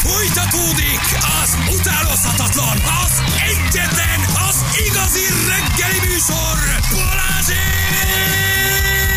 Fújtatódik az utánozhatatlan, az egyetlen, az igazi reggeli műsor, Balázsék!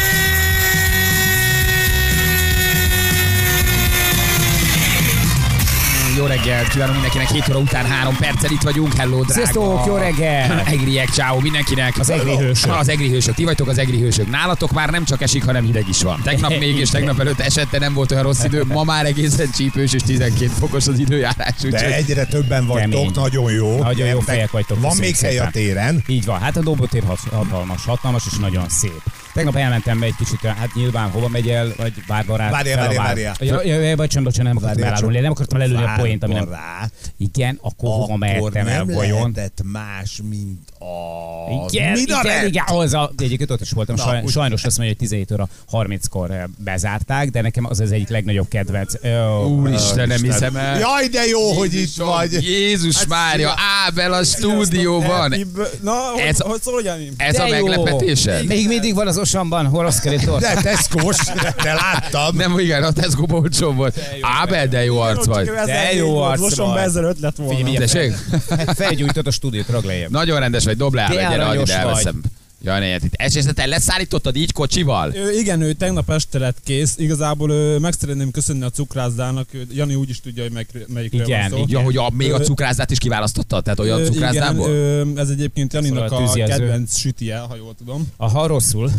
Jó reggelt kívánunk mindenkinek, 7 óra után 3 perccel itt vagyunk. Hello, drága. Sziasztok, jó reggel. Egriek, ciao mindenkinek. Az egri hősök. Az egri hősök, ti vagytok az egri hősök. Nálatok már nem csak esik, hanem hideg is van. Tegnap még és tegnap előtt esette, nem volt olyan rossz idő. Ma már egészen csípős és 12 fokos az időjárás. De egyre többen vagytok, kemény. nagyon jó. Nagyon jó fejek vagytok. Van köszönjük még hely a szépen. téren. Így van, hát a Dombótér hatalmas és nagyon szép. Tegnap elmentem egy kicsit, hát nyilván hova megy el, vagy Várbarát. Várjál. Bocsánat, nem akartam elárulni, nem akartam lelőni a poént, ami nem... Várbarát. Igen, akkor hova mehettem el, nem vajon? lehetett más, mint a... Igen, az a... Egyébként ott is voltam, Na, sajnos azt mondja, hogy 17 óra 30-kor bezárták, de nekem az egyik legnagyobb kedvenc. Úristen, nem hiszem el. Jaj, de jó, hogy itt vagy. Jézus Mária, Ábel a stúdióban. Ez- Hogy szól, Jani? Ez a De jó. meglepetésed? Még mindig van az Osamban horosz kerétor. De Tesco-s, te láttam. Nem, igen, a Tesco olcsó volt. Ábel, de jó arc vagy. De jó arc Losonba vagy. 1005 lett volna. Tessék? Felgyújtod a stúdiót, rag lejjebb. Nagyon rendes vagy, dob le, De gyere, aranyos ide elveszem. Jaj, ne, itt esélyzetel leszállítottad így kocsival? Igen, ő tegnap este lett kész. Igazából meg szeretném köszönni a cukrászdának. Jani úgy is tudja, hogy melyikről Igen, van szó. Ja, hogy még a cukrászdát is kiválasztottad? Tehát olyan cukrászdából? Igen, ez egyébként Janinak Szóval a a tűzjelző. kedvenc sütije, ha jól tudom. Aha, rosszul.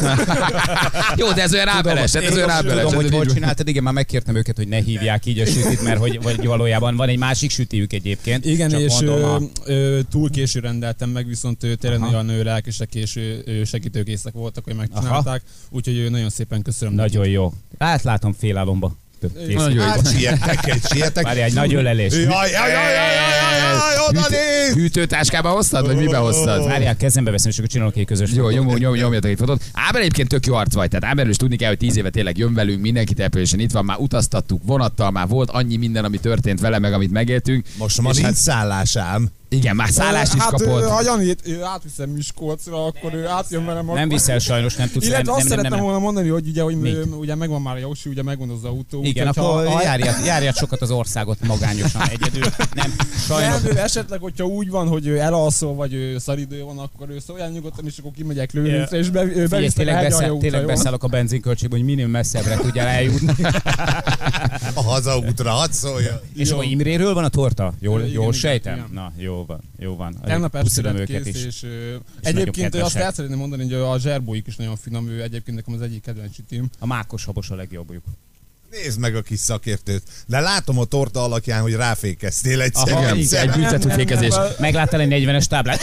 Jó, de ez olyan ábeles, ez olyan ábeles. Tudom, hogy ez hol így- csináltad, igen, már megkértem őket, hogy ne hívják így a sütit, mert hogy vagy valójában van egy másik sütiük egyébként. Igen, Csak és mondom, túl késő rendeltem meg, viszont tényleg Aha. olyan lelkesek és segítőkészek voltak, hogy megcsinálták. Úgyhogy nagyon szépen köszönöm. nagyon jó. Látom félálomba. Nagyon jó. Hát sietek. Várj, egy nagy ölelés. Jaj, oda néz! Hűtőtáskába hoztad, vagy mibe hoztad? Várjál, kezembe veszem, és akkor csinálok egy közös. Jó, nyomjatok egy fotót. Ábel egyébként tök jó arc vagy, tehát Ábelről is tudni kell, hogy 10 éve tényleg jön velünk, mindenki településen itt van, már utaztattuk vonattal, már volt annyi minden, ami történt vele, meg amit megéltünk. Most ma És nincs szállásám. Igen, már szállást is Hát kapott. ha Janit átviszem Miskolcra, akkor ő átjön velem. Nem akkor- viszel sajnos, nem tudsz. Illetve azt nem, szerettem volna mondani, hogy ugye, hogy Mit? ugye megvan már a Jósi, ugye megvan az autó. Igen, úgyhogy akkor ha- járját sokat az országot magányosan egyedül. Nem, sajnos. Nem, ő esetleg, hogyha úgy van, hogy ő elalszol, vagy ő szaridő van, akkor ő szóljál nyugodtan, és akkor kimegyek Lőrincre, és Figyelj, bevisztek tényleg beszállok a benzinköltségbe, hogy minél messzebbre tudjál eljutni. A hazaútra, hadd szólja. És akkor Imréről van a torta? Jól Igen, sejtem? igen. Na, jó van. Tegnap este Puszilom lett őket kész, is. és nagyon egyébként azt kedvesek. el szeretném mondani, hogy a zserbóik is nagyon finom, ő egyébként nekem az egyik kedvenc sütim. A mákos habos a legjobbjuk. Nézd meg a kis szakértőt. De látom a torta alakján, hogy ráfékeztél egyszer. Aha, Igen, egy büntetőfékezés. Megláttál egy 40-es táblát?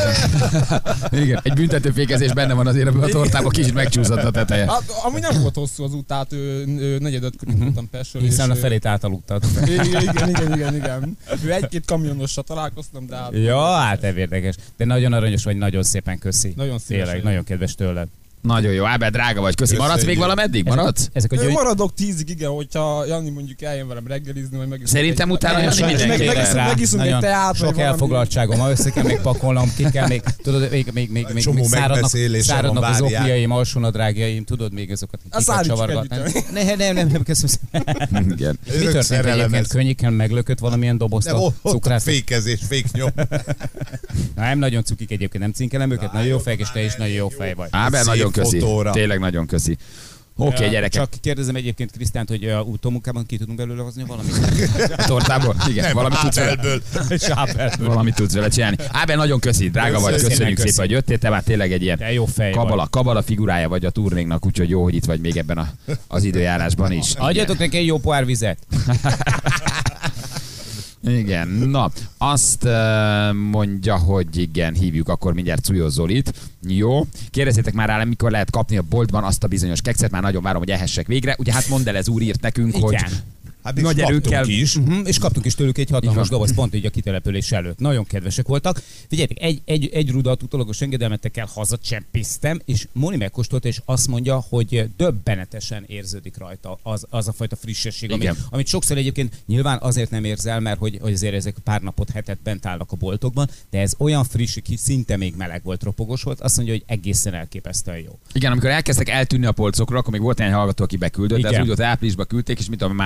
Igen, egy büntetőfékezés benne van azért ebben a tortában, kicsit megcsúszott a teteje. Hát, ami nem volt hosszú az út, tehát negyedöt körül voltam Pestről. Hiszen a és, felét átaludtad. Igen. Ő egy-két kamionossal találkoztam, de hát... Ja, hát ez érdekes. De nagyon aranyos vagy, nagyon szépen köszi. Nagyon szívesen. Tényleg, nagyon kedves tőled. Nagyon jó, Ábel, drága vagy, köszi. Maradsz még valameddig? Maradsz? Ezek a gyöngy... Maradok 10-ig, igen, hogyha Jani mondjuk eljön velem reggelizni, vagy meg... Szerintem utána Jani Sajnos mindenki. megiszunk egy teát, sok vagy valami. elfoglaltságom, ma össze kell még pakolnom, ki kell még, tudod, még Csomó megbeszélésem száradnak van, az várjál. okniaim, alsónadrágjaim, tudod még azokat, A ki kell szállítsuk csavargatni. együtt. Nem, köszönöm szépen. Igen. Mi történt egyébként? Könnyéken meglökött valamilyen dobozt De a ott a cukrász? fékezés, féknyom. Nem nagyon cukik egyébként, nem cinkelem őket, nagyon jó fejek, és te is nagyon jó fej vagy. Ábel, Szép nagyon köszi. fotóra. Tényleg nagyon köszi. Oké, gyerekek. Csak kérdezem egyébként Krisztánt, hogy a utómunkában ki tudunk belőle hozni valamit? A tortából? Igen, Nem, valamit tudsz vele. Ábelből. Sápelből. Valamit tudsz vele csinálni. Ábel, nagyon köszi, drága vagy, Köszönjük, köszönjük köszi. szépen, hogy jöttél, te már tényleg egy ilyen Te jó fej vagy. kabala figurája vagy a turnénknak, úgyhogy jó, hogy itt vagy még ebben az időjárásban is. Adjatok neki egy jó pohár vizet. Igen, na, azt mondja, hogy igen, hívjuk akkor mindjárt Cujós Zolit. Jó. Kérdezzétek már rá, mikor lehet kapni a boltban azt a bizonyos kekszet, már nagyon várom, hogy ehessek végre. Ugye hát Mondelez úr írt nekünk, hogy Igen. Hát és nagy kaptunk erőkkel is. És kaptunk is tőlük egy Így hatalmas van. doboz pont így a kitelepülés előtt. Nagyon kedvesek voltak. Figyeljetek, egy rudat utólagos engedélyemettekkel hazacsempésztem, és Moni megkóstolta, és azt mondja, hogy döbbenetesen érződik rajta az a fajta frissesség, amit sokszor egyébként nyilván azért nem érzel, mert hogy azért ezek pár napot, hetet bent állnak a boltokban, de ez olyan friss, hogy szinte még meleg volt, ropogos volt, azt mondja, hogy egészen elképesztően jó. igen, amikor elkezdtek eltűnni a polcokról, akkor még volt egy hallgató, aki beküldött, de Igen. ez úgy volt, áprilisban küldték, és mit tudom, május 1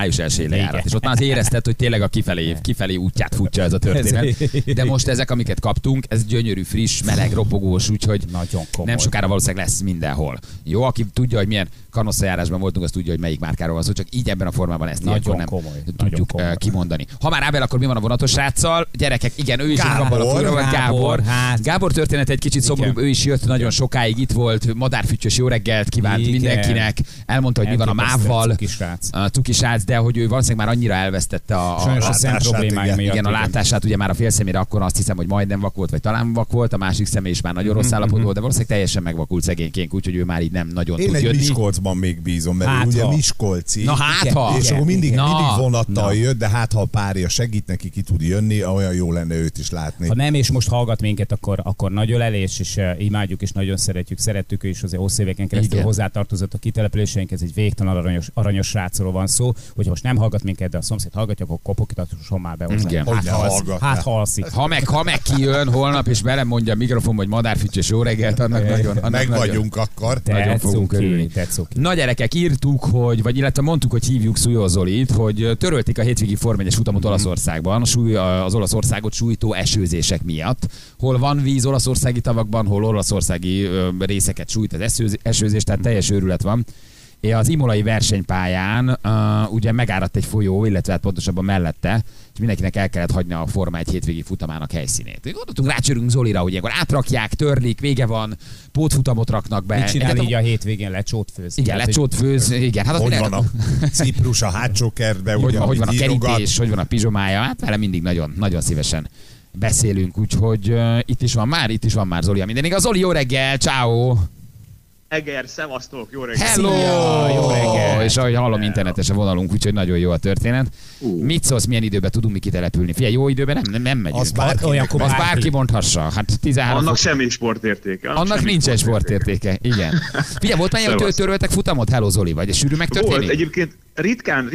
lejárat. És ott már az érezted, hogy tényleg a kifelé útját futja ez a történet. De most ezek, amiket kaptunk, ez gyönyörű, friss, meleg, ropogós, úgyhogy nem sokára valószínűleg lesz mindenhol. Jó, aki tudja, hogy milyen kanosszajárásban voltunk, az tudja, hogy melyik márkáról van szó, csak így ebben a formában ezt ilyenkor nem tudjuk kimondani. Ha már Ábel, akkor mi van a vonatos sráccal? Gyerekek, igen, ő is abban a furában, Gábor. Gábor történet egy kicsit szomorúbb, ő is jött nagyon sokáig, itt volt, madárfüttyös jó reggelt kívánt mindenkinek, elmondta, hogy mi van a mávval, Tuki srác, de hogy ő valószínűleg már annyira elvesztette a problémája miatt. Igen, a látását, ugye már a félszemére akkor azt hiszem, hogy majdnem vak volt, vagy talán vak volt, a másik szeme is már nagyon rossz állapotban volt, de valószínűleg teljesen megvakult szegényként, úgyhogy ő már így nem nagyon tud jönni. Én egy Miskolcban még bízom, mert ugye Miskolci. Na hát ha. És akkor mindig vonattal jött, de hát ha a párja segít neki, ki tud jönni, olyan jó lenne őt is látni. Ha nem, és most hallgat minket, akkor nagy ölelés, és imádjuk, és nagyon szerettük, és azért hosszú éveken keresztül hozzátartozott a kitelepüléseink, ez egy végtelen aranyos srácról van szó, hogyha most nem hallgat minket, de a szomszéd hallgatja, akkor kopogtasson már be hozzá. Hát halszik. Ha meg kijön holnap, és velem mondja a mikrofon, hogy madárfütyös jó reggelt, annak nagyon... Meg vagyunk akkor. Nagyon fogunk örülni. Na gyerekek, írtuk, illetve mondtuk, hogy hívjuk Szújó Zolit, hogy törölték a hétvégi Forma 1-es futamot Olaszországban, az Olaszországot sújtó esőzések miatt. Hol van víz olaszországi tavakban, hol olaszországi részeket sújt az esőzés, tehát teljes őrület van. Az imolai versenypályán ugye megáradt egy folyó, illetve hát pontosabban mellette, és mindenkinek el kellett hagyni a Forma 1 hétvégi futamának helyszínét. Gondoltunk, rácsörünk Zolira, hogy ilyenkor átrakják, törlik, vége van, pótfutamot raknak be. Mit csinál így a hétvégén? Lecsótfőz. Igen, lecsótfőz, igen. Hát hogy van a Ciprus a hátsó kertbe, hogy van a kerítés, hogy van a pizsomája, hát vele mindig nagyon, nagyon szívesen beszélünk, úgyhogy itt is van már Zoli, minden igaz. Zoli, jó reggel, ciao. Eger, szevasztok, jó reggel! Hello! Jó reggel! És ahogy hallom, internetes a vonalunk, úgyhogy nagyon jó a történet. Mit szólsz, milyen időben tudunk mi kitelepülni? Figyelj, jó időben nem megyünk. Az bárki mondhassa. Hát 13 annak semmi sportértéke. Annak nincsen sportértéke, igen. Figyelj, volt már hogy töröltek futamot? Hello, Zoli, vagy egy sűrű megtörténik? Volt, egyébként ritkán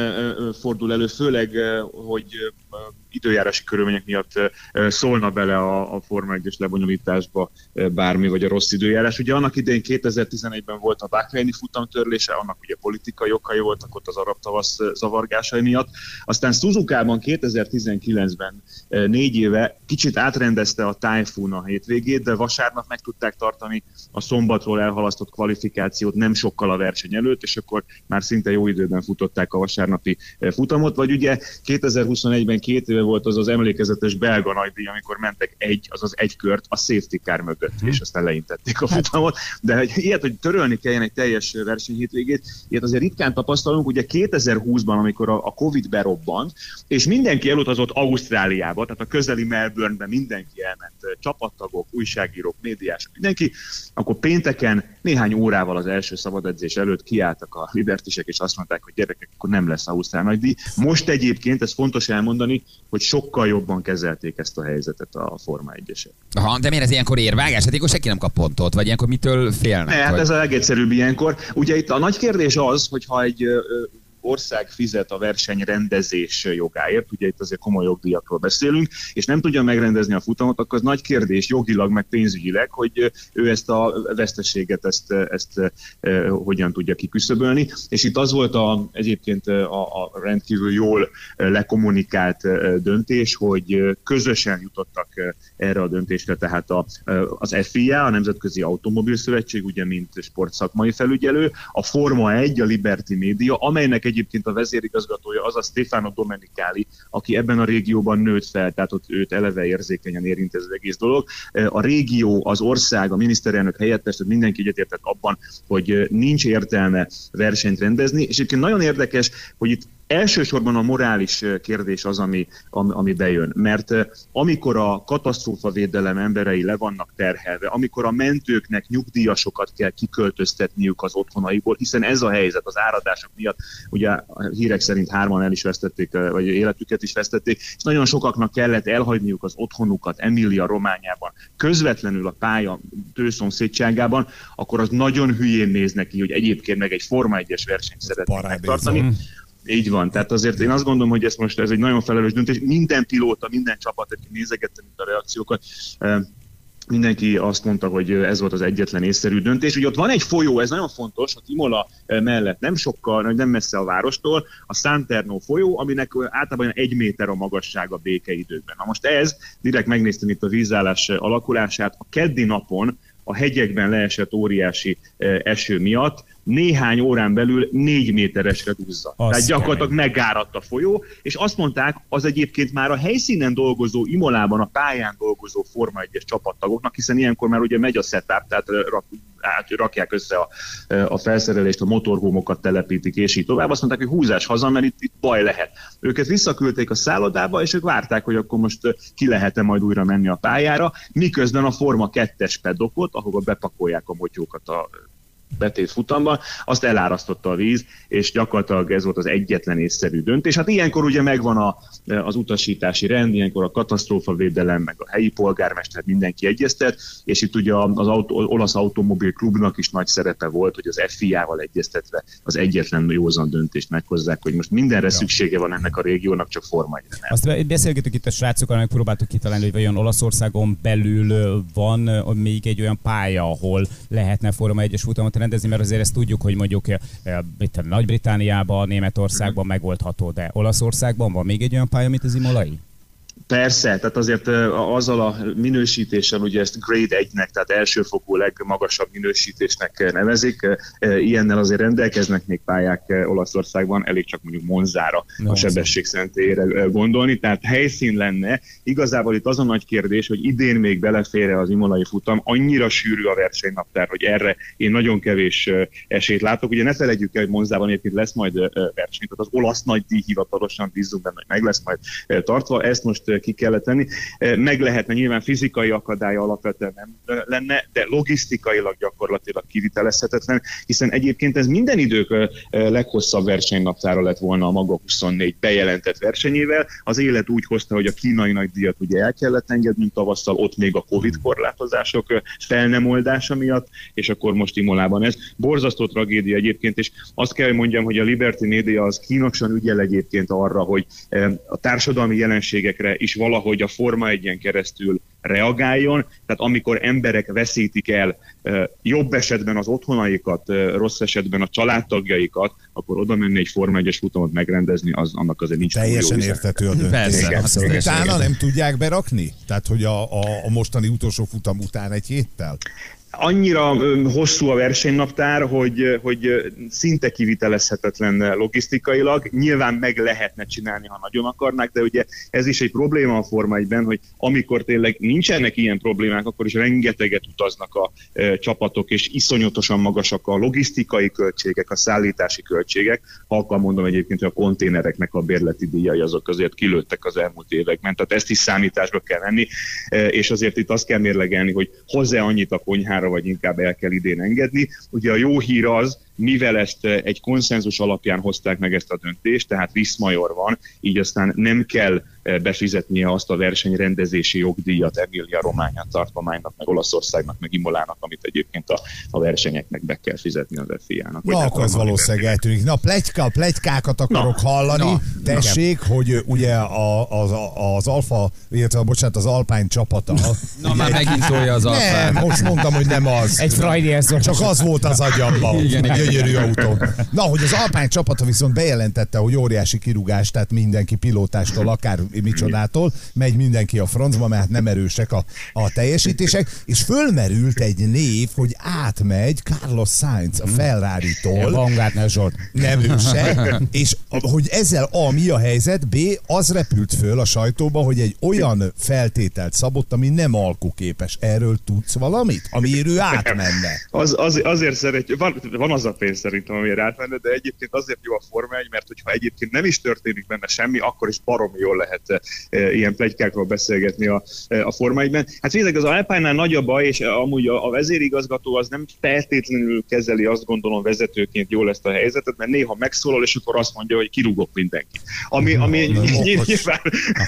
fordul elő, főleg, hogy időjárási körülmények miatt szólna bele a Forma 1-es lebonyolításba bármi, vagy a rossz időjárás. Ugye annak idején 2011-ben volt a Bahreini futamtörlése, annak ugye politikai okai voltak ott az arab tavasz zavargásai miatt. Aztán Suzukában 2019-ben 4 éve kicsit átrendezte a Typhoon a hétvégét, de vasárnap meg tudták tartani a szombatról elhalasztott kvalifikációt nem sokkal a verseny előtt, és akkor már szinte jó időben futották a vasárnapi futamot. Vagy ugye 2021-ben 2 éve volt az emlékezetes belga nagydíj, amikor mentek egy kört a safety car mögött, és aztán leintették a futamot. De hogy ilyet, hogy törölni kelljen egy teljes versenyhétvégét, ilyet azért ritkán tapasztalunk. Ugye 2020-ban, amikor a Covid berobbant, és mindenki elutazott Ausztráliába, tehát a közeli Melbournebe mindenki elment, csapattagok, újságírók, médiások, mindenki, akkor pénteken néhány órával az első szabadedzés előtt kiálltak a libertisek, és azt mondták, hogy gyerekek, akkor nem lesz ausztrál nagydíj. Most egyébként, ez fontos elmondani, hogy sokkal jobban kezelték ezt a helyzetet a Forma 1-esek. Aha, de miért ez ilyenkor érvágás? Hát akkor senki nem kap pontot, vagy ilyenkor mitől félnek? Hát ez a legegyszerűbb ilyenkor. Ugye itt a nagy kérdés az, hogyha egy ország fizet a verseny rendezés jogáért, ugye itt azért komoly jogdíjakról beszélünk, és nem tudja megrendezni a futamot, akkor az nagy kérdés jogilag, meg pénzügyileg, hogy ő ezt a veszteséget, ezt hogyan tudja kiküszöbölni. És itt az volt egyébként a rendkívül jól lekommunikált döntés, hogy közösen jutottak erre a döntésre, tehát az FIA, a Nemzetközi Automobil-szövetség, ugye mint sportszakmai felügyelő, a Forma 1, a Liberty Media, amelynek egyébként a vezérigazgatója az a Stefano Domenicali, aki ebben a régióban nőtt fel, tehát ott őt eleve érzékenyen érint ez az egész dolog. A régió, az ország, a miniszterelnök helyettes, tehát mindenki egyetértett abban, hogy nincs értelme versenyt rendezni, és egyébként nagyon érdekes, hogy itt elsősorban a morális kérdés az, ami bejön. Mert amikor a katasztrófavédelem emberei le vannak terhelve, amikor a mentőknek nyugdíjasokat kell kiköltöztetniük az otthonaikból, hiszen ez a helyzet az áradások miatt, ugye a hírek szerint 3-an el is vesztették, vagy életüket is vesztették, és nagyon sokaknak kellett elhagyniuk az otthonukat Emilia-Romániában, közvetlenül a pálya tőszomszédságában, akkor az nagyon hülyén néz neki, hogy egyébként meg egy Forma 1-es versenyt szeretnék megtartani. Így van, tehát azért én azt gondolom, hogy ez egy nagyon felelős döntés. Minden pilóta, minden csapat, aki nézegettem itt a reakciókat, mindenki azt mondta, hogy ez volt az egyetlen észszerű döntés. Ugye ott van egy folyó, ez nagyon fontos, a Imola mellett nem sokkal, nem messze a várostól, a Santerno folyó, aminek általában 1 méter a magassága békeidőkben. Na most ez, direkt megnéztem itt a vízállás alakulását, a keddi napon a hegyekben leesett óriási eső miatt néhány órán belül 4 méteresre duzzadt. Tehát gyakorlatilag megáradt a folyó, és azt mondták, az egyébként már a helyszínen dolgozó, Imolában a pályán dolgozó Forma 1-es csapattagoknak, hiszen ilyenkor már ugye megy a setup, tehát rakják össze a felszerelést, a motorhómokat telepítik, és így tovább. Azt mondták, hogy húzás haza, mert itt baj lehet. Őket visszaküldték a szállodába, és ők várták, hogy akkor most ki lehet-e majd újra menni a pályára, miközben a Forma 2-es pedokot, ahova bepakolják a motyókat a betét futamban, azt elárasztotta a víz, és gyakorlatilag ez volt az egyetlen észszerű döntés. Hát ilyenkor ugye megvan az utasítási rend, ilyenkor a katasztrófavédelem, meg a helyi polgármester, mindenki egyeztet, és itt ugye az olasz automobil klubnak is nagy szerepe volt, hogy az FIA-val egyeztetve az egyetlen józan döntést meghozzák, hogy most mindenre szüksége van ennek a régiónak, csak Forma 1-re nem. Azt beszélgetünk itt a srácokkal, megpróbáltuk kitalálni, hogy vajon Olaszországon belül van még egy olyan pálya, ahol lehetne Forma 1-es futamot rendezni, mert azért ezt tudjuk, hogy mondjuk Nagy-Britanniában, Németországban megoldható, de Olaszországban van még egy olyan pálya, mint az imolai? Persze, tehát azért azzal a minősítéssel, ugye ezt Grade 1-nek, tehát elsőfokú legmagasabb minősítésnek nevezik, ilyennel azért rendelkeznek még pályák Olaszországban, elég csak mondjuk Monzára a sebesség szentélyére gondolni, tehát helyszín lenne. Igazából itt az a nagy kérdés, hogy idén még belefér-e az imolai futam, annyira sűrű a versenynaptár, hogy erre én nagyon kevés esélyt látok. Ugye ne felejtjük el, hogy Monzában egyébként lesz majd verseny, tehát az olasz nagy díj hivatalosan bízunk benne, hogy meg lesz majd tartva, ezt most ki kellett tenni. Meg lehetne, nyilván fizikai akadálya alapvetően nem lenne, de logisztikailag gyakorlatilag kivitelezhetetlen, hiszen egyébként ez minden idők leghosszabb versenynaptára lett volna a maga 24 bejelentett versenyével. Az élet úgy hozta, hogy a kínai nagydíjat ugye el kellett engednünk tavasszal, ott még a Covid korlátozások fel nem oldása miatt, és akkor most Imolában ez. Borzasztó tragédia egyébként, és azt kell, hogy mondjam, hogy a Liberty Media az kínosan ügyel egyébként arra, hogy a társadalmi jelenségekre is valahogy a Forma 1-en keresztül reagáljon, tehát amikor emberek veszítik el jobb esetben az otthonaikat, rossz esetben a családtagjaikat, akkor oda menni egy Forma 1-es futamot megrendezni, annak azért nincs teljesen érthető a döntés. Utána nem tudják berakni? Tehát, hogy a mostani utolsó futam után egy héttel? Annyira hosszú a versenynaptár, hogy szinte kivitelezhetetlen logisztikailag. Nyilván meg lehetne csinálni, ha nagyon akarnák, de ugye ez is egy probléma a Forma 1-ben, hogy amikor tényleg nincsenek ilyen problémák, akkor is rengeteget utaznak a csapatok, és iszonyatosan magasak a logisztikai költségek, a szállítási költségek. Halkan mondom egyébként, hogy a konténereknek a bérleti díjai azok azért kilőttek az elmúlt években, tehát ezt is számításba kell venni, és azért itt azt kell mérlegelni, hogy hozzá annyit a konyhára, vagy inkább el kell idén engedni. Ugye a jó hír az, mivel ezt egy konszenzus alapján hozták meg ezt a döntést, tehát viszmajor van, így aztán nem kell befizetnie azt a versenyrendezési jogdíjat Emilia-Romagnát tartománynak, meg Olaszországnak, meg Imolának, amit egyébként a versenyeknek be kell fizetni az FIA-nak. Na, akkor az valószínűleg eltűnik. Na, pletykákat akarok hallani. Tessék, hogy ugye az Alfa, illetve bocsánat, az Alpine csapata. Na, már megint tolja az Alpine. Nem, most mondtam, hogy nem az. Egy Friday, csak az volt az agyamban. Gyönyörű autó. Na, hogy az Alpine csapata viszont bejelentette, hogy óriási kirúgás, tehát mindenki pilótástól, akár micsodától, megy mindenki a francba, mert nem erősek a teljesítések, és fölmerült egy név, hogy átmegy Carlos Sainz a Ferrari-tól. Nem ő se. És hogy ezzel mi a helyzet, B, az repült föl a sajtóba, hogy egy olyan feltételt szabott, ami nem alkuképes. Erről tudsz valamit? Amiért ő átmenne. Azért szeretjük, van az a pénz szerintem, amiért átmenne, de egyébként azért jó a Forma 1, mert hogyha egyébként nem is történik benne semmi, akkor is baromi jól lehet ilyen pletykákról beszélgetni a Forma 1-ben. Hát fizek, az Alpine-nál nagy a baj, és amúgy a vezérigazgató az nem feltétlenül kezeli, azt gondolom, vezetőként jól ezt a helyzetet, mert néha megszólal, és akkor azt mondja, hogy kirúgok mindenkit. Ami nyilván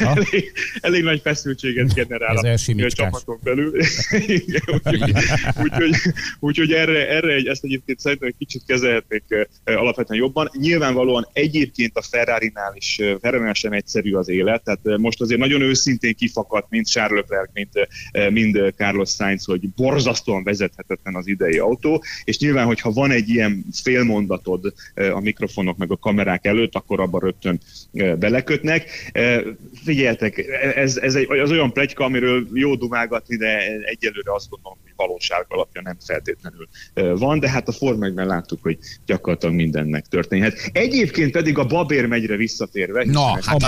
elég nagy feszültséget generál a csapaton belül. Úgyhogy erre ezt egyébként szerintem egy kicsit kezelhetnék alapvetően jobban. Nyilvánvalóan egyébként a Ferrari-nál sem egyszerű az élet. autóját, tehát most azért nagyon őszintén kifakadt, mind Charles Leclerc, mind Carlos Sainz, hogy borzasztóan vezethetetlen az idei autó, és nyilván, hogyha van egy ilyen félmondatod a mikrofonok meg a kamerák előtt, akkor abban rögtön belekötnek. Figyeljetek, ez az olyan pletyka, amiről jó dumálgatni, de egyelőre azt gondolom, hogy valóság alapja nem feltétlenül van, de hát a Forma 1-ben láttuk, hogy gyakorlatilag mindennek történhet. Egyébként pedig a babérmegyre visszatérve. Na, hát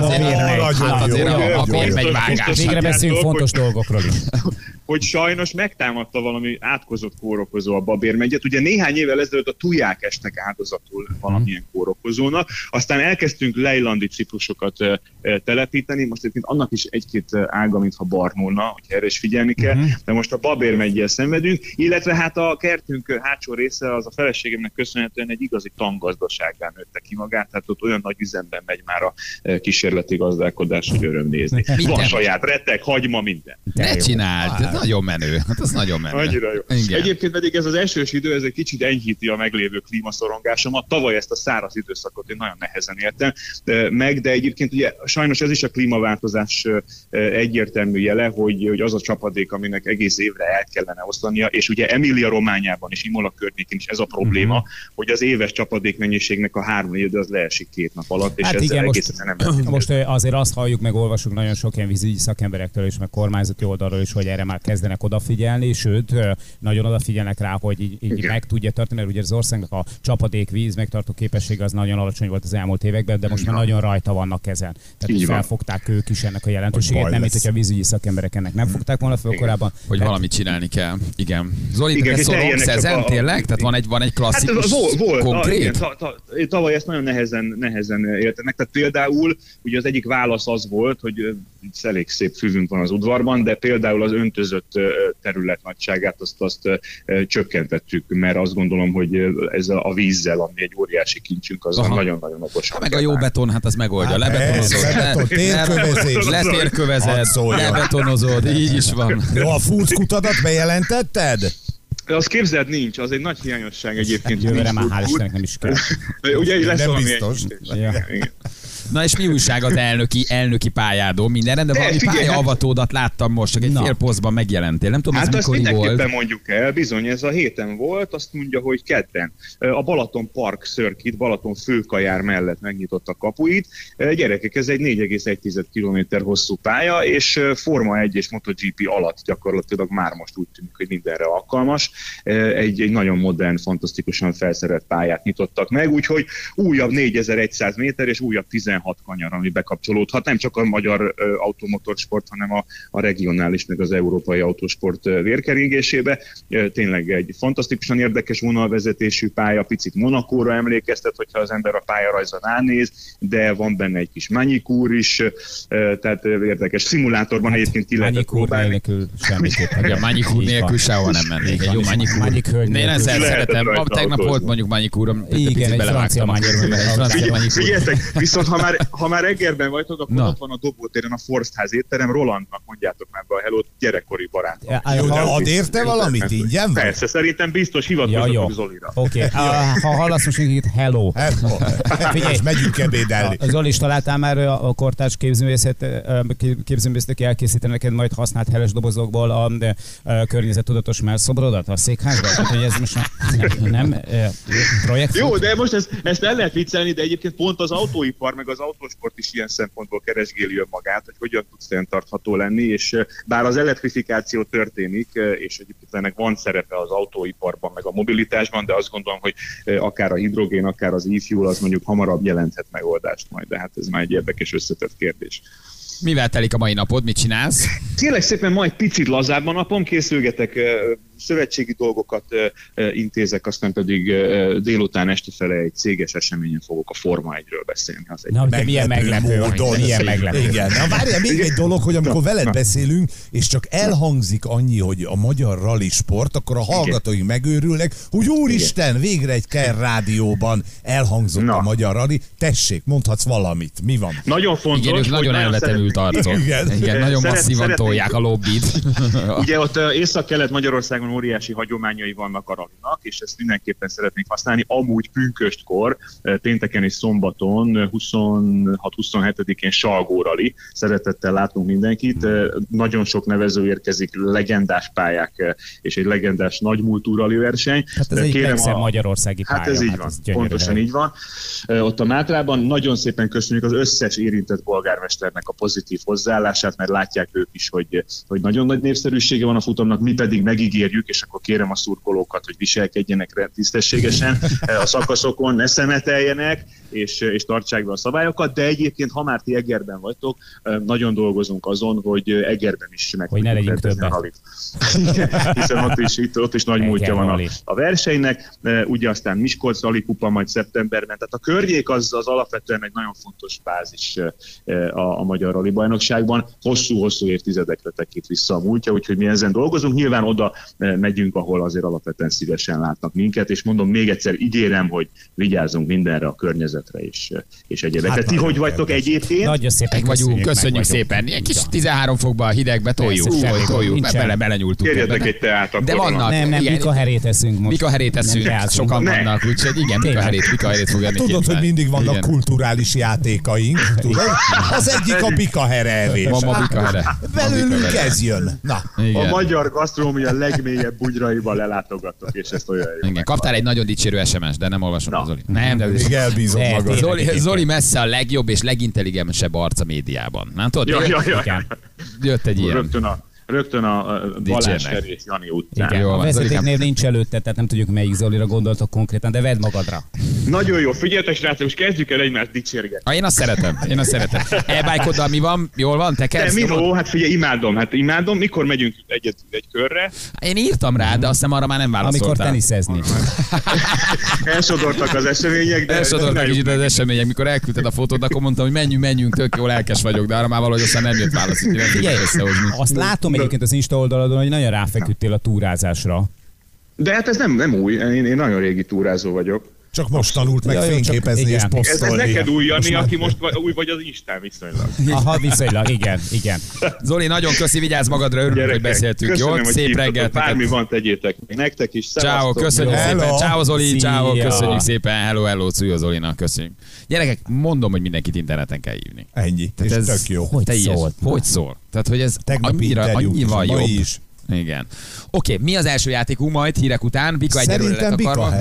azért a babérmegy vágás. Végre beszélünk fontos dolgokról is. Hogy sajnos megtámadta valami átkozott kórokozó a babérmegyet. Ugye néhány évvel ezelőtt a tuják estek áldozatul valamilyen kórokozónak, aztán elkezdtünk lejlandi ciklusokat telepíteni, most egyébként annak is egy-két ága, mintha barnulna, hogy erre is figyelni kell, de most a babérmeggyel szenvedünk, illetve hát a kertünk hátsó része az a feleségemnek köszönhetően egy igazi tangazdasággá nőtte ki magát, tehát ott olyan nagy üzemben megy már a kísérleti gazdálkodás, hogy öröm nézni. Van saját retek, hagyma, minden. Ne csináld, nagyon menő. Hát az nagyon menő. Annyira jó. Igen. Egyébként pedig ez az esős idő, ez egy kicsit enyhíti a meglévő klímaszorongásomat. Tavaly ezt a száraz időszakot én nagyon nehezen éltem meg, de egyébként ugye sajnos ez is a klímaváltozás egyértelmű jele, hogy az a csapadék, aminek egész évre el kellene osztania, és ugye Emilia-Romániában és Imola környékén is ez a probléma, hogy az éves csapadék mennyiségnek a 3 év, az leesik 2 nap alatt, és hát ezzel igen, egészen nem most azért azt halljuk, meg olvasunk nagyon sok ilyen vízügyi szakemberektől és meg kormányzati oldalról is, hogy erre már kezdenek odafigyelni, sőt, nagyon odafigyelnek rá, hogy így meg tudja tartani, mert ugye az országnak a csapadékvíz megtartó képessége az nagyon alacsony volt az elmúlt években, de most már nagyon rajta vannak ezen. Tehát hogy felfogták ők is ennek a jelentőségét, nem mint hogy a vízügyi szakemberek ennek nem fogták volna fel korábban. Hogy valamit csinálni kell. Igen. Zoli, te szorongsz ezen tényleg? Tehát van egy klasszikus konkrét? Tavaly ezt nagyon nehezen értenek. Tehát például ugye az egyik válasz az volt, hogy elég szép füvünk van az udvarban, de például az öntözött terület nagyságát azt csökkentettük, mert azt gondolom, hogy ez a vízzel, ami egy óriási kincsünk, az nagyon-nagyon okosan. Meg a jó beton, hát az megoldja. Letérkövezed, lebetonozod, így is van. Jó, a fuckutadat bejelentetted? Azt képzeld, nincs, az egy nagy hiányosság egyébként. Jövőre már hál' Istennek nem is kell. Ugye lesz valami biztos. Na és mi újság az elnöki pályádon? Minden rendben, valami pályaavatódat láttam most, csak egy fél posztban megjelentél. Nem tudom, hát ez mikor volt. Mindenképpen mondjuk el, bizony, ez a héten volt, azt mondja, hogy kedden. A Balaton Park Circuit, Balaton főkajár mellett megnyitotta a kapuit. Gyerekek, ez egy 4,1 km hosszú pálya, és Forma 1 és MotoGP alatt gyakorlatilag már most úgy tűnik, hogy mindenre alkalmas. Egy nagyon modern, fantasztikusan felszerelt pályát nyitottak meg, úgyhogy újabb 4100 méter és újabb 16 kanyar, ami bekapcsolódhat, nem csak a magyar automotorsport, hanem a regionális, meg az európai autósport vérkeringésébe. Tényleg egy fantasztikusan érdekes vonalvezetésű pálya, picit Monakóra emlékeztet, hogyha az ember a pályarajzon ránéz, de van benne egy kis manikúr is, tehát érdekes szimulátorban egyébként ki lehetett próbálni. Nélkül semmiképpen. A manikúr nélkül sehol nem mennék. Egy jó manikúr. Én ezzel szeretem. Tegnap volt mondjuk manikúrom. Igen, egy francia manikúr. Figyeljetek, viszont ha már reggelben vagytok, akkor ott van a Dobótéren a Forstház étterem, Rolandnak mondjátok már be a hellót, gyerekkori barátom. Jó, de ad érte valamit ingyen? Persze, szerintem biztos hivatkozatok Zolira. Oké, ha hallasz most itt hello. Figyelj, megyünk ebédelni. Zoli, is találtál már a kortárs képzőművészeti elkészíteni neked majd használt heles dobozokból a környezettudatos melszobrodat a székházban? Tehát, hogy ez most nem projekt? Jó, de most ezt el lehet viccelni, de egyébként pont az autóipar, meg az autósport is ilyen szempontból keresgéli önmagát, hogy hogyan tudsz fenntartható lenni, és bár az elektrifikáció történik, és egyébként ennek van szerepe az autóiparban, meg a mobilitásban, de azt gondolom, hogy akár a hidrogén, akár az e-fuel, az mondjuk hamarabb jelenthet megoldást majd, de hát ez már egy érdekes összetett kérdés. Mivel telik a mai napod, mit csinálsz? Kérlek szépen, majd picit lazább a napom, készülgetek, szövetségi dolgokat intézek, aztán pedig délután este fele egy céges eseményen fogok a Forma 1-ről beszélni. Az egy milyen meglepő. Igen. Na várjál, még egy dolog, hogy amikor veled beszélünk, és csak elhangzik annyi, hogy a magyar rally sport, akkor a hallgatóink megőrülnek, hogy úristen, végre egy Kell rádióban elhangzott a magyar rally. Tessék, mondhatsz valamit. Mi van? Nagyon fontos. Igen, ők nagyon elvetemült arcok. Igen, nagyon masszívan tolják a lobbit. Ugye ott Észak-Kelet Magyarországon óriási hagyományai vannak a ralinak, és ezt mindenképpen szeretnénk használni. Amúgy pünköstkor, pénteken és szombaton, 26-27-én Salgó rali. Szeretettel látunk mindenkit. Nagyon sok nevező érkezik, legendás pályák és egy legendás nagymúltú rali verseny. Hát ez egy legszebb magyarországi pálya. Hát ez így van, pontosan így van. Ott a Mátrában nagyon szépen köszönjük az összes érintett polgármesternek a pozitív hozzáállását, mert látják ők is, hogy nagyon nagy népszerűsége van a futamnak, mi pedig megígérjük, és akkor kérem a szurkolókat, hogy viselkedjenek tisztességesen a szakaszokon, ne szemeteljenek, és tartsák be a szabályokat, de egyébként, ha már ti Egerben vagytok, nagyon dolgozunk azon, hogy Egerben is meg tudjuk rendezni a ralit. Hiszen ott is nagy múltja van a versenynek, ugye aztán Miskolc rali kupa majd szeptemberben, tehát a környék az alapvetően egy nagyon fontos bázis a magyar rali bajnokságban, hosszú-hosszú évtizedekre tekint vissza a múltja, úgyhogy mi ezen dolgozunk, nyilván oda megyünk, ahol azért alapvetően szívesen látnak minket, és mondom még egyszer, ígérem, hogy vigyázzunk mindenre a környezetre és egyébként. Hát, ti hogy vagytok egyébként? Nagyon szépen köszönjük szépen. Ilyen kis 13 fokban a hidegbe toljuk, belenyúltunk. Kérjetek egy teát akkor. De vannak. Nem, bikaherét eszünk most. Bikaherét eszünk, sokan vannak, úgyhogy igen, bikaherét fog enni. Tudod, hogy mindig vannak kulturális játékaink, tudod? Az egyik a bikaherevés. Mama bikahere. Belőlünk ez jön. Na. A magyar gasztronómia legmélyebb bugyraiba lelátogatok, és ezt olyan jó. Igen, kaptál egy nagyon dicsérő SMS, de nem olvasom, Zoli. Nem, de még elbízom magad. Zoli messze a legjobb és legintelligensebb arc a médiában. Nem tudod? Jött egy ilyen. Rögtön a Balázs Feri és Jani után. Igen, a vezetéknév nincs előtte, tehát nem tudjuk, melyik Zolira gondoltok konkrétan, de vedd magadra. Nagyon jó, figyeljetek srácok, most kezdjük el egymást dicsérgetni. Én azt szeretem. E-bike-oddal mi van? Jól van? Te kezd? Hát figyelj, imádom. Mikor megyünk egy körre? Én írtam rá, de azt hiszem arra már nem válaszoltál. Amikor teniszezni. Elsodortak az események, de... Elsodortak kicsit az események. Mikor elküldted a fotót, akkor mondtam, hogy menjünk, tök jó, lelkes vagyok, de arra már valahogy aztán nem jött válasz. Azt látom egyébként az Insta oldalon, hogy nagyon ráfeküdtél a túrázásra. De hát ez nem új, én nagyon régi túrázó vagyok. Csak most tanult meg fényképezni és posztolni. Ez neked új, Jani, aki most új vagy az Instán viszonylag. Aha, viszonylag, igen. Zoli, nagyon köszi, vigyázz magadra, örülünk, hogy beszéltünk. Jó, szép reggelt. Bármi van, tegyétek nektek is. Ciao, köszönjük szépen. Ciao Zoli, ciao, köszönjük szépen. Hello, Cúja Zolinak, köszönjük. Gyerekek, mondom, hogy mindenkit interneten kell hívni. Ennyi, és tök jó. Hogy szól? Tehát, hogy ez annyival jobb. Igen. Oké, mi az első játékunk majd hírek után? Bika egyelőre lett akarva.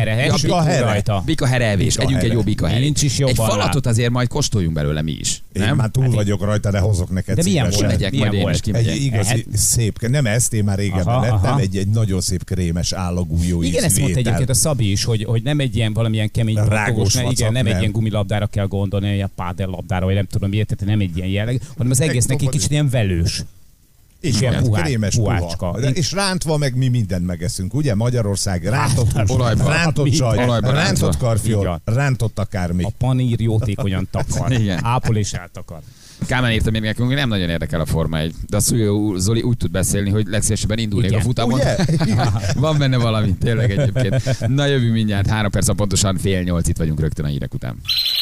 Bikaherevés. Együnk egy jó bikaherét. Nincs is jobb. Egy falatot azért majd kóstoljunk belőle mi is. Én már túl vagyok rajta, de hozok neked. De milyen volt? Egy igazi szép, nem ezt, én már régebben lettem, egy nagyon szép krémes állagújó ízvétel. Igen, ezt mondta egyébként a Szabi is, hogy nem egy ilyen valamilyen kemény rágós vacak, igen, nem egy ilyen gumilabdára kell gondolni, a pádellabdára, vagy nem tudom miért, tehát nem egy ilyen jelleg, hanem az egésznek egy kicsit ilyen velős. És ilyen krémes puha. És rántva meg mi mindent megeszünk, ugye? Magyarország rántott hús, rántott csaj, rántott karfiol, rántott akármi. A panír jótékonyan takar. Ápol és eltakar. Kámen írta még nekünk, hogy nem nagyon érdekel a Forma 1. De a Zoli úgy tud beszélni, hogy legszívesebben indulnék a futamon. Van benne valami, tényleg egyébként. Na jövő mindjárt, 3 perc, pontosan 7:30 itt vagyunk rögtön a hírek után.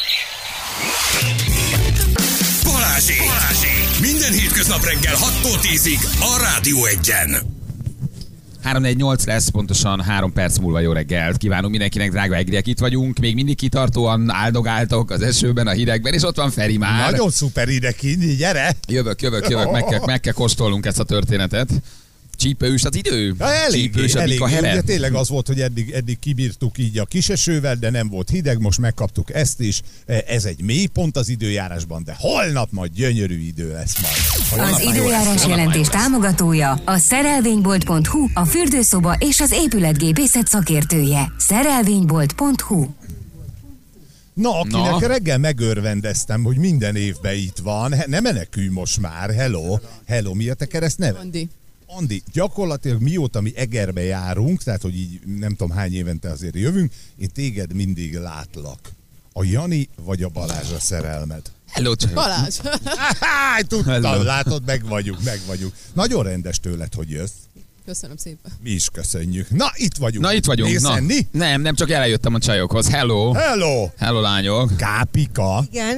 Balázsék! Minden hétköznap reggel 6-tól 10-ig a Rádió 1-en. 3-4-8 lesz, pontosan 3 perc múlva jó reggelt. Kívánunk mindenkinek, drága egriek, itt vagyunk. Még mindig kitartóan áldogáltok az esőben, a hidegben, és ott van Feri már. Nagyon szuper ideg, gyere! Jövök, meg kell kóstolnunk ezt a történetet. Csípős az idő? Elég. Ugye tényleg az volt, hogy eddig kibírtuk így a kisesővel, de nem volt hideg, most megkaptuk ezt is. Ez egy mélypont az időjárásban, de holnap majd gyönyörű idő lesz majd. Az időjárás jelentés támogatója a szerelvénybolt.hu, a fürdőszoba és az épületgépészet szakértője. Szerelvénybolt.hu. Na, akinek reggel megörvendeztem, hogy minden évben itt van, ne menekülj most már, hello, mi a te keresztneve? Andi, gyakorlatilag mióta mi Egerbe járunk, tehát hogy így nem tudom hány évente azért jövünk, én téged mindig látlak. A Jani vagy a Balázs a szerelmed? Hello, Balázs! Tudtam, látod, meg vagyunk. Nagyon rendes tőled, hogy jössz. Köszönöm szépen. Mi is köszönjük. Na, itt vagyunk. Mész enni? Nem, csak eljöttem a csajokhoz. Hello, lányok. Kápika. Igen.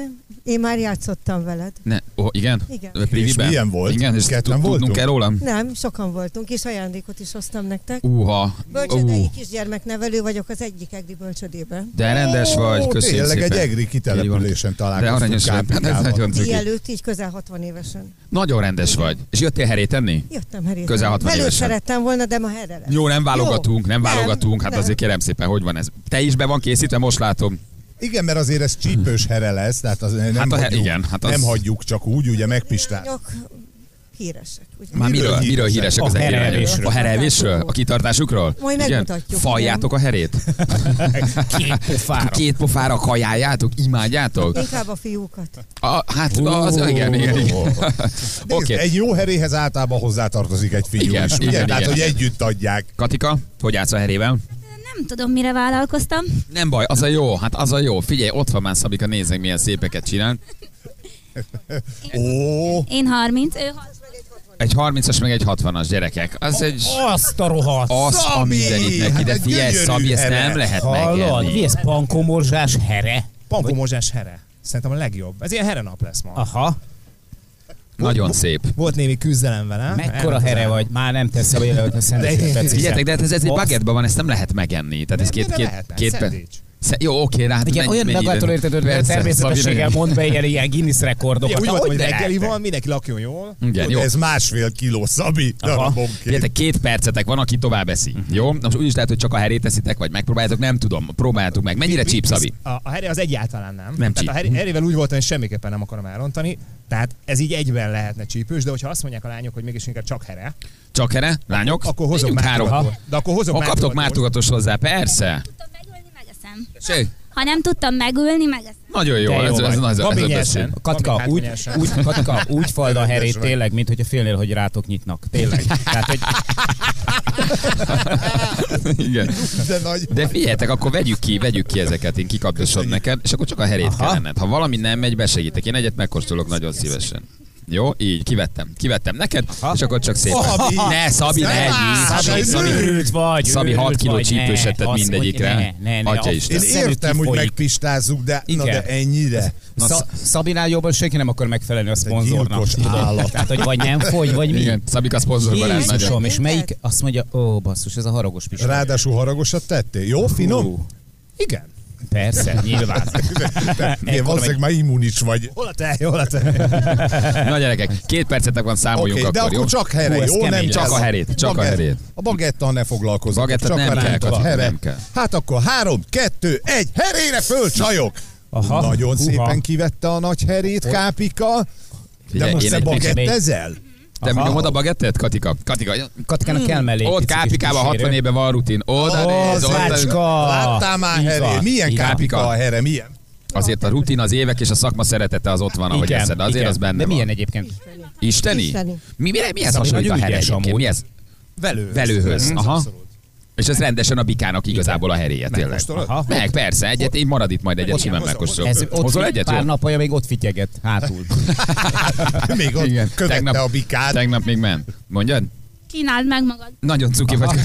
Én már játszottam veled. Igen? Igen. És milyen volt? Igen, és Ketten tudnunk voltunk? kell rólam? Nem, sokan voltunk, és ajándékot is hoztam nektek. Bölcsödei Bölcsödei kisgyermeknevelő vagyok az egyik egri bölcsödében. De rendes vagy, köszönjük Tényleg szépen. egy egri kitelepülésen De találkoztunk. aranyos vagy. Hát ez nagyon cuki. Mielőtt így közel 60 évesen. Nagyon rendes vagy. És jöttél herét tenni? Jöttem herét. Közel 60 Velőt évesen. szerettem volna, de ma herre lesz. Jó, nem válogatunk, nem válogatunk. Hát nem. azért kérem szépen, hogy van ez? Te is be van készítve, most látom. Igen, mert azért ez csípős here lesz, tehát az nem, Hát hagyjuk, igen, hát az- nem hagyjuk csak úgy, ugye megpistrál. Lányok híresek. Ugye? Már Miről miről híresek az A egri lányok? herevésről. A herevésről? A kitartásukról? Majd Igen? megmutatjuk, Faljátok a herét? Két pofára. Két pofára kajáljátok? Imádjátok? Inkább a fiúkat. Hát az, igen. Oké. Egy jó heréhez általában hozzátartozik egy fiú Igen, is, ugye? igen, Tehát, igen. hogy együtt adják. Katika, hogy állsz a herével? Nem tudom, mire vállalkoztam. Nem baj, az a jó, hát az a jó. Figyelj, ott van már Szabika, nézzek milyen szépeket csinál. Ó, Én 30, ő 60. Egy 30-as, meg egy 60-as gyerekek. Az egy... Azt a rohadt. Az a Szabi! mindenit neki, de Hát figyelj, gyönyörű Szabi, ezt here. nem lehet Hallod? Mi megenni. ez pankomorzsás here? Pankomozsás here. Szerintem a legjobb. Ez ilyen herenap lesz ma. Aha. Nagyon szép. Volt némi küzdelem vele. Mekkora here vagy? Már nem tesz a vélemet a szendvicsöt. Figyeljetek, de hát ez egy bagettben van, ezt nem lehet megenni. Tehát ez két Szendvics. Jó, oké, hát Igen, olyan magától érted, hogy Persze, természetességgel Szabi, mond be ilyen Guinness rekordokat. Ugye, úgy voltam, hogy Hogy reggeli lehet? van, mindenki lakjon jól. Igen, jó. ez 1,5 kiló, Szabi, darabonként. Figyeljetek, 2 percetek van, aki tovább eszi. Jó? Na most úgy is lehet, hogy csak a herét eszitek, vagy megpróbáljátok, nem tudom. Próbáljátok meg. Mennyire csíp, Szabi? A here az egyáltalán nem. Nem Tehát a herével úgy voltam, hogy semmiképpen nem akarom elrontani. Tehát ez így egyben lehetne csípős, de hogyha azt mondják a lányok, hogy mégis inkább csak here, Csak here? Lányok? akkor hozok Menjünk három. mártogatót. De akkor hozok Ha kaptok mártogatót. mártogatos hozzá, persze. Tudtam megülni, megeszem. Ség. Ha nem tudtam megülni, megeszem. Nagyon jó, De jó ez vagy. az Gabi a nyersen. Katka, úgy fald a herét tényleg, mint hogyha félnél, hogy rátok nyitnak. Tényleg. Tehát, hogy Igen. De nagy. De figyeljetek, akkor vegyük ki ezeket, én kikapcsolom neked, és akkor csak a herét kell enned. Ha valami nem megy, besegítek. Én egyet megkóstolok nagyon szívesen. Jó, így, kivettem neked, és akkor csak szépen. Szabi! Ne, Szabi, ne Szabi, őrült vagy. Szabi 6 kiló csípőset tett mindegyikre. Atya Én Isten. értem, hogy megpistázzuk, de, na Igen. de ennyire. Szabinál jobban senki nem akar megfelelni a szponzornak. gyilkos állat. Tehát, hogy vagy nem fogy, vagy mi. Igen, Szabika szponzorban lesz nagyon. Jézusom, és melyik azt mondja, ó, basszus, ez a haragos pista. Ráadásul haragosat tettél. Jó, finom? Igen. Persze, nyilván. Én valószínűleg már immunis vagy. Hol a tej, hol a tej. Na gyerekek, 2 percetek van, számoljunk Oké, de akkor, jó? akkor csak here, Hú, ez jó? Nem kemény. Csak kell a herét, csak a bagett. herét. A bagettal ne foglalkozzunk. Bagettet csak nem a kell, rántott Katika, here. nem kell. Hát akkor 3, 2, 1, herére föl, csajok! Aha, Nagyon húha. szépen kivette a nagy herét, Kápika. De Figyelj, most én te egy bagettezel? Te nyomod a bagettet, Katika? Katikának kell mellé. Ott picit Kápikában kísérő. 60 éve van rutin. Oda néz, oda Zácska. Láttál már Így herét? van, Milyen így van. Kápika a here? Milyen? Azért a rutin, az évek és a szakma szeretete az ott van, ahogy Igen, eszed. Azért igen. az benne De milyen van. egyébként? Isteni? Isteni. Mihez Szabi hasonlít a nagyon here ügyes egyébként? amúgy. Mi ez? Velőhöz. Aha. Abszolút. És ez rendesen a bikának igazából a heréje tényleg. Megkóstolod? Aha. Meg persze, egyet, én marad itt majd egyet, simán hozom, megkóstolok. Ez ott Hozol egyet? pár Jó? napja még ott fityeget hátul. Még ott Igen. követte a bikát. Tegnap még ment. Mondjad? Kínáld meg magad. Nagyon cuki vagy.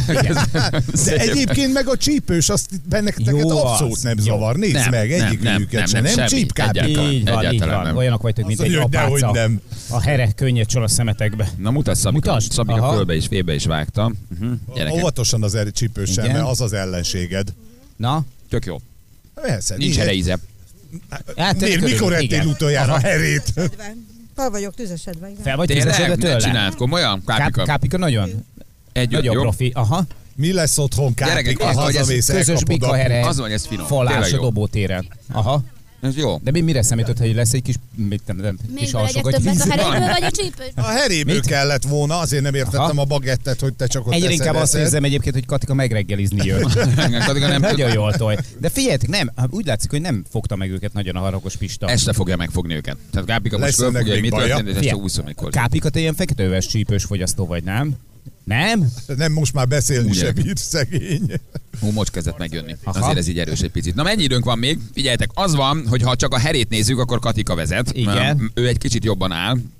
De egyébként meg a csípős, azt benneteket Jó abszolút az. nem Jó. zavar. Nézd Nem, meg, nem, egyikőjüket se. nem, Nem semmi. csíp Kápika. Egyáltalán. Így van, így Egyáltalán van. nem. Olyanok vagytok, mint Azt egy mondja, hogy dehogy apáca. nem. A here könnyed csol a szemetekbe. Na mutasd, Szabika. Mutasd. Szabika Aha. fölbe és fébe is vágta. Gyerekek, Óvatosan az csípőssel, Igen. mert az az ellenséged. Na? tök jó. Persze, Nincs here íze. Hát, Miért, mikor ettél igen. utoljára Aha. herét? Fel vagyok tüzesedve, igen. Fel vagy Tényleg? tüzesedve Ne tőle? csináld, komolyan? Kápika. Kápika nagyon. Egy Nagyon jó. profi. Aha. Mi lesz otthon Gyerekek, Kápika? az, hogy ez Hazamész, Közös elkapod bika a... here. Az van, ez finom. Falás Tényleg a jó. dobótéren. Aha. Ez jó. De mire számított, hogy lesz egy kis, nem, Még kis legyek alsó, többet a hogy heréből vagy a csípős? A heréből Mit? kellett volna, azért nem értettem Aha. a bagettet, hogy te csak ott egyre eszed, inkább azt eszed. érzem egyébként, hogy Katika megreggelizni jön. Katika nem Nagyon jól toj. De figyeljetek, nem, úgy látszik, hogy nem fogta meg őket nagyon a haragos Pista. Este fogja megfogni őket. Tehát Kápika most Lesz fölfogja, ennek hogy mi még baja? történt, és este Figyelj, 20 mikor. Kápika, te ilyen feketeöves csípős fogyasztó vagy, nem? Nem? Nem, most már beszélni Ugye. se bír, szegény. Most kezdett megjönni. Aha. Azért ez így erős egy picit. Na mennyi időnk van még? Figyeljetek, az van, hogy ha csak a herét nézzük, akkor Katika vezet. Igen. Ő egy kicsit jobban áll.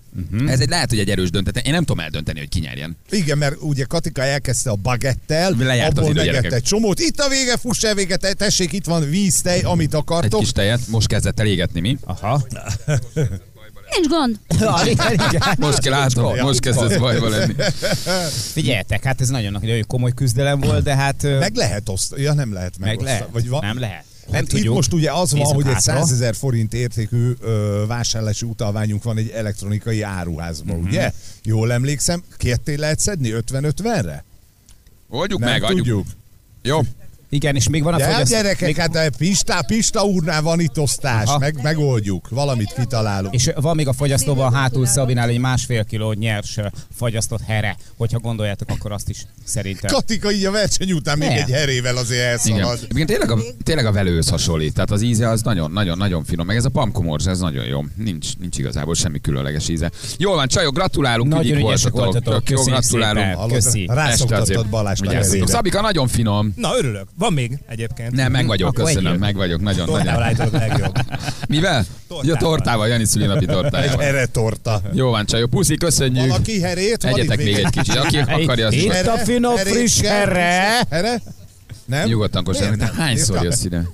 Ez lehet, hogy egy erős döntet. Én nem tudom eldönteni, hogy ki nyerjen. Igen, mert ugye Katika elkezdte a bagettel, Lejárt az abból idő, megett gyerekek. egy csomót. Itt a vége, fuss el véget, tessék, itt van víztej, amit Egy akartok. kis tejet, most kezdett el égetni, mi? Aha. Nincs gond. Most kell látom, most kezd ez bajba lenni. Figyeljetek, hát ez nagyon komoly küzdelem volt, de hát... Meg lehet osztani, ja nem lehet meg lehet. Vagy van? Nem lehet. Nem Itt tudjuk. most ugye az van, Nézzük hogy egy hátra. 100 000 forint értékű vásárlási utalványunk van egy elektronikai áruházban, ugye? Jól emlékszem, ketté lehet szedni 50-50-re? Oldjuk Nem meg, adjuk. tudjuk. Jó. Igen, és még van a De fogyasztó... gyerekek, még... hát Pista úrnál van itt osztás, Aha. megoldjuk, valamit kitalálunk. És van még a fogyasztóban hátul Szabinál egy 1,5 kiló nyers fagyasztott here. Hogyha gondoljátok, akkor azt is szerintem. Katika így a verseny után még Nem. egy herével azért Igen. elszalad. Igen, tényleg a velőhöz hasonlít. Tehát az íze az nagyon finom. Meg ez a pamkomorzs, ez nagyon jó. Nincs igazából semmi különleges íze. Jól van, csajok, gratulálunk. Nagyon ügyik ügyesek voltatok. Tök jó, Köszönjük gratulálunk. szépen. Hallod? Köszi. Rászoktattad Balást a Vigyázzatok. herére. Szabika, nagyon finom. Na, örülök. Van még egyébként. Nem, meg vagyok, Akkor köszönöm, egyél. meg vagyok, nagyon. Tortával állítólag a legjobb. Mivel? Ja, tortával, Jani szülinapi Egy tortájával. here torta. Jó van, csajok, puszi, köszönjük. Valaki herét? van Egyetek itt még egy kicsit, aki akarja, az is. Itt a finom friss here. Here? Nem? Nyugodtan kóstolni. Miért Te nem? hányszor Értem. jössz ide?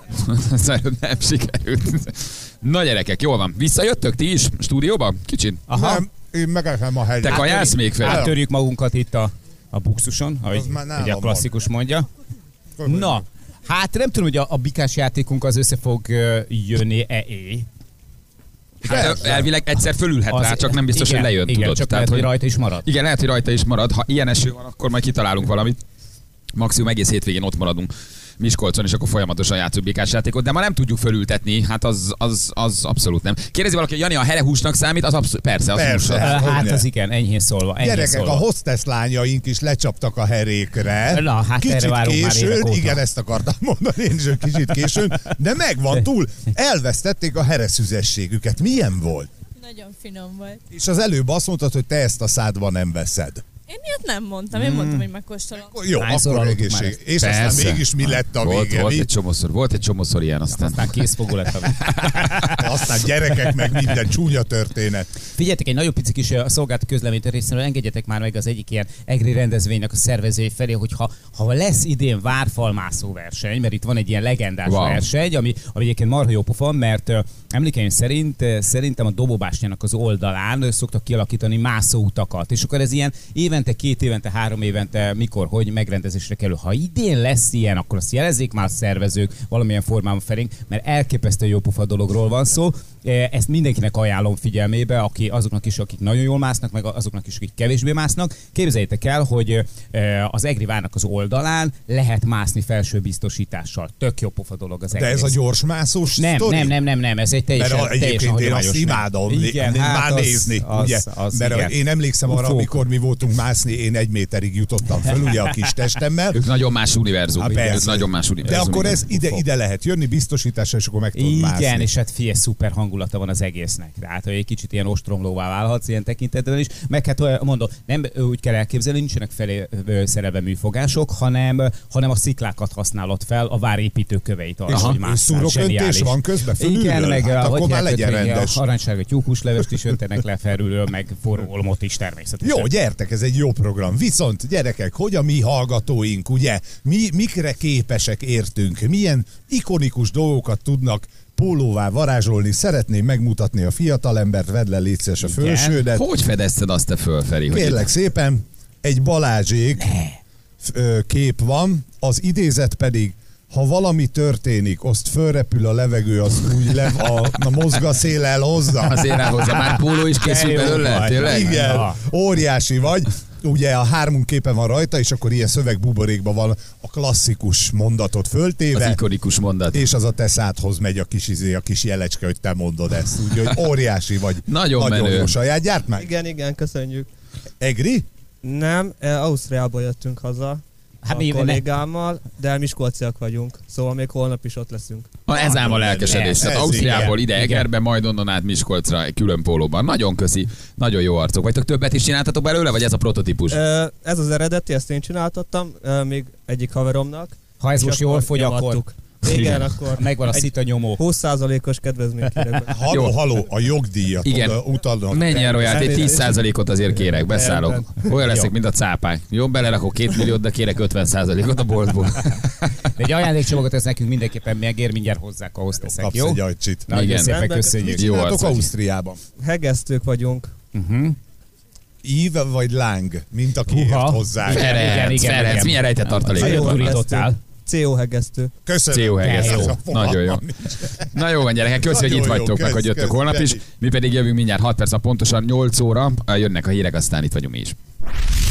Nem sikerült. Na gyerekek, jól van. Visszajöttök ti is stúdióba? Kicsit? Aha. Nem, én megállom a helyet. Te kajálsz még fel? Áttörjük magunkat itt a buksuson, ahogy Az már nálam ugye a van. klasszikus mondja. Na, hát nem tudom, hogy a bikás játékunk az össze fog jönni-e. Hát, elvileg egyszer fölülhet rá, csak nem biztos, igen, hogy lejön, igen, tudod. csak lehet, hogy rajta is marad. Igen, lehet, hogy rajta is marad. Ha ilyen eső van, akkor majd kitalálunk valamit. Maximum egész hétvégén ott maradunk Miskolcon, és akkor folyamatosan játszunk bikás játékot, de ma nem tudjuk fölültetni, hát az abszolút nem. Kérdezi valaki, hogy Jani, a herehúsnak számít? Persze, az Persze. hús. Hát, Hát hogyne. az igen, enyhén szólva. Gyerekek, a hostess lányaink is lecsaptak a herékre. Na, hát erre kicsit várunk már évek későn, óta. igen, ezt akartam mondani, én is kicsit későn, de megvan túl. Elvesztették a hereszüzességüket. Milyen volt? Nagyon finom volt. És az előbb azt mondtad, hogy te ezt a szádba nem veszed. Én ilyet nem mondtam, én mondtam, hogy megkóstolom. Jó, Hányszor akkor hallottuk már egészség. ezt? És Persze. aztán mégis mi lett a vége? Volt egy csomószor ilyen, aztán. Aztán készfogó lett a Aztán gyerekek, meg minden csúnya történet. Figyeljetek, egy nagyon pici kis szolgálati közleményt részéről, engedjetek már meg az egyik ilyen EGRI rendezvénynek a szervezői felé, hogy ha lesz idén várfalmászó verseny, mert itt van egy ilyen legendás verseny, ami egyébként marha jó pofa, mert emlékeim szerint szerintem a Dobóbástyának az oldalán szoktak kialakítani mászóutakat, és akkor ez ilyen évente, 2 évente, 3 évente, mikor, hogy megrendezésre kerül. Ha idén lesz ilyen, akkor azt jelezzék már a szervezők valamilyen formában felénk, mert elképesztő jó pofa dologról van szó. Ezt mindenkinek ajánlom figyelmébe, azoknak is, akik nagyon jól másznak, meg azoknak is, akik kevésbé másznak. Képzeljétek el, hogy az EGRI várnak az oldalán lehet mászni felső biztosítással. Tök jó pofa dolog az egész. De ez a gyorsmászós sztori? Nem, ez egy teljesen Mert egyébként én azt imádom, már nézni, ugye? Mert én emlékszem arra, amikor mi voltunk mászni, én 1 méterig jutottam föl, ugye a kis testemmel. Ők nagyon más univerzum. Ők nagyon más De univerzum. akkor ez ide lehet jönni biztosításra, és akkor meg tudod mászni. Igen, és hát figyelj, szuper hangulata van az egésznek. Tehát, hogy egy kicsit ilyen ostromlóvá válhatsz ilyen tekintetben is. Meg hát mondom, nem úgy kell elképzelni, nincsenek felé szerelve műfogások, hanem a sziklákat használod fel, a vár építőköveit arra, hogy másszál. Szúróköntés van közben fölülről? Igen, meg hát akkor hogy már legyen rendes. Aranysárga tyúkhúslevest is öntenek le felülről, meg forró olmot is természetesen. Jó, gyertek, ez egy jó program. Viszont gyerekek, hogy a mi hallgatóink, ugye, mikre képesek értünk, milyen ikonikus dolgokat tudnak pólóvá varázsolni, szeretném megmutatni a fiatalembert, vedd le légy szíves a fölsődet. Hogy fedezted azt te föl, Feri? Kérlek szépen, egy Balázsék kép van, az idézet pedig, ha valami történik, azt fölrepül a levegő, azt úgy a mozgaszéllel hozza. Azért elhozza, már póló is készül belőle, tényleg? Igen, óriási vagy. Ugye a 3 képen van rajta, és akkor ilyen szövegbuborékban van a klasszikus mondatot föltéve. Az ikonikus mondat. És az a te szádhoz megy a kis jelecske, hogy te mondod ezt. Úgyhogy óriási vagy. Nagyon menő. jó saját gyárt meg. Igen, köszönjük. EGRI? Nem, Ausztriából jöttünk haza. Hát a kollégámmal, de miskolciak vagyunk, szóval még holnap is ott leszünk. Ez ám a lelkesedés. Tehát Ausztriából ide Egerbe, majd onnan át Miskolcra egy külön pólóban. Nagyon köszi, nagyon jó arcok. Vagytok, többet is csináltatok belőle, vagy ez a prototípus? Ez az eredeti, ezt én csináltattam, még egyik haveromnak. Ha ez most jól fogy, akkor... Igen, akkor Megvan a szita nyomó. 20%-os kedvezményt kérek. Haló, a jogdíjat Igen. utalnak. Menj el royalty, 10%-ot azért kérek, beszállok. Olyan leszek, mint a cápák. Jó, belerakok 2 milliót, de kérek 50%-ot a boltból. De egy ajándékcsomagot ez nekünk mindenképpen megér, mindjárt hozzák, ahhoz teszek, Kapsz jó? egy ajcsit. Nagyon Igen. szépen Rendben. köszönjük. Jó Csináltok arc. Ausztriában. Hegesztők vagyunk. Ív vagy láng, mint aki ért hozzá. Ferenc, milyen rejtett tartalékot van? Gurítottál. CO hegesztő. Köszönöm. CO-hegesztő. Nagyon jó. Na jó van, gyerekek, köszönjük, hogy itt Nagyon jó, vagytok, meg hogy jöttök kezd, holnap is. Geri. Mi pedig jövünk mindjárt 6 perc, pontosan 8 óra. Jönnek a hírek, aztán itt vagyunk mi is.